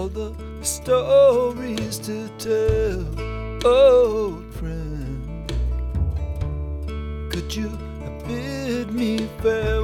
the stories to tell, old friend. Could you bid me farewell?